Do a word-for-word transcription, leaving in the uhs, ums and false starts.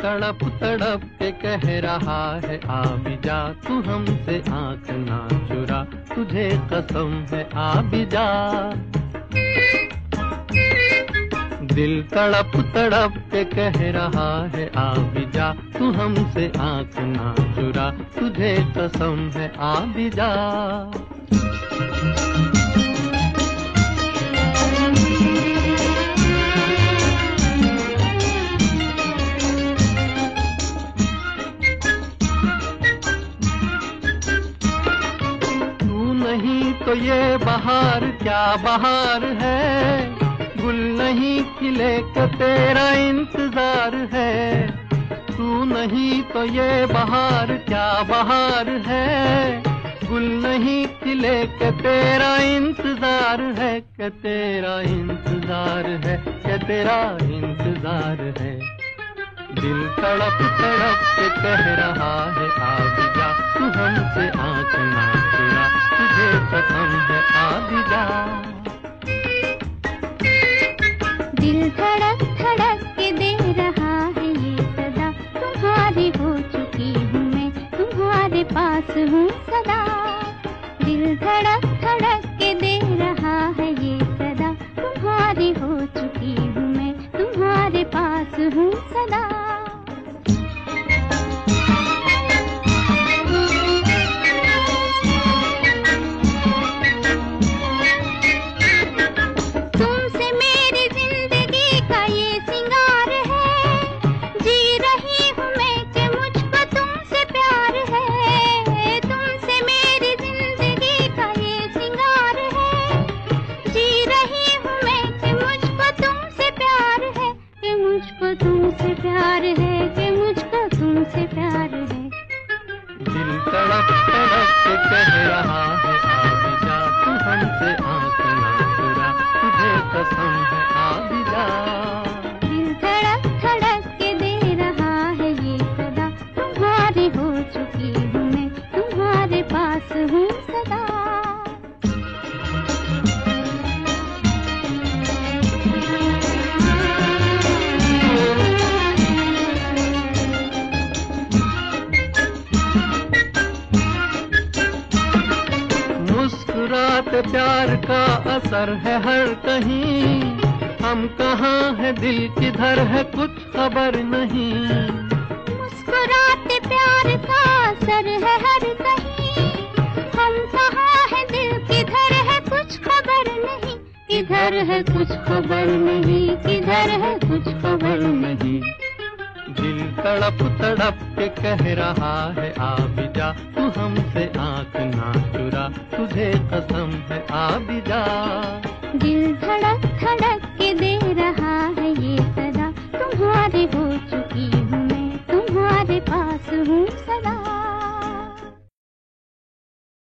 तड़प तड़प के कह रहा है आ भी जा, तू हमसे आंख ना चुरा, तुझे कसम है आ भी जा। दिल तड़प तड़प के कह रहा है आ भी जा, तू हमसे आंख ना चुरा, तुझे कसम है आ भी जा। नहीं तो ये बहार क्या बहार है, गुल नहीं खिले के तेरा इंतजार है। तू नहीं तो ये बहार क्या बहार है, गुल नहीं खिले के तेरा इंतजार है, के तेरा इंतजार है, के तेरा इंतजार है। दिल तड़प तड़प के कह रहा है आ भी जा, तू हमसे आंख ना चुरा, तुझे कसम है आ भी जा। दिल धड़क धड़क के दे रहा है ये सदा, तुम्हारी हो चुकी हूँ मैं, तुम्हारे पास हूँ सदा। दिल धड़क धड़क के दे रहा है ये सदा, तुम्हारी हो चुकी हूँ मैं, तुम्हारे पास हूँ सदा। तुमसे प्यार है कि मुझको तुमसे प्यार है। दिल तड़प तड़प के कह रहा है आ भी जा, तू हमसे आंख ना चुरा, तुझे कसम है आ भी जा। दिल धड़क धड़क के दे रहा है ये सदा, तुम्हारी हो चुकी हूँ मैं, तुम्हारे पास हूँ सदा। मुस्कुराते प्यार का असर है हर कहीं, हम कहाँ है दिल किधर है कुछ खबर नहीं। मुस्कुराते प्यार का असर है हर कहीं, हम कहाँ है दिल किधर है कुछ खबर नहीं। किधर है कुछ खबर नहीं, किधर है कुछ खबर नहीं। दिल तड़प तड़प के कह रहा है आ भी जा, तू हमसे आंख ना चुरा, तुझे कसम है आ भी जा। दिल धड़क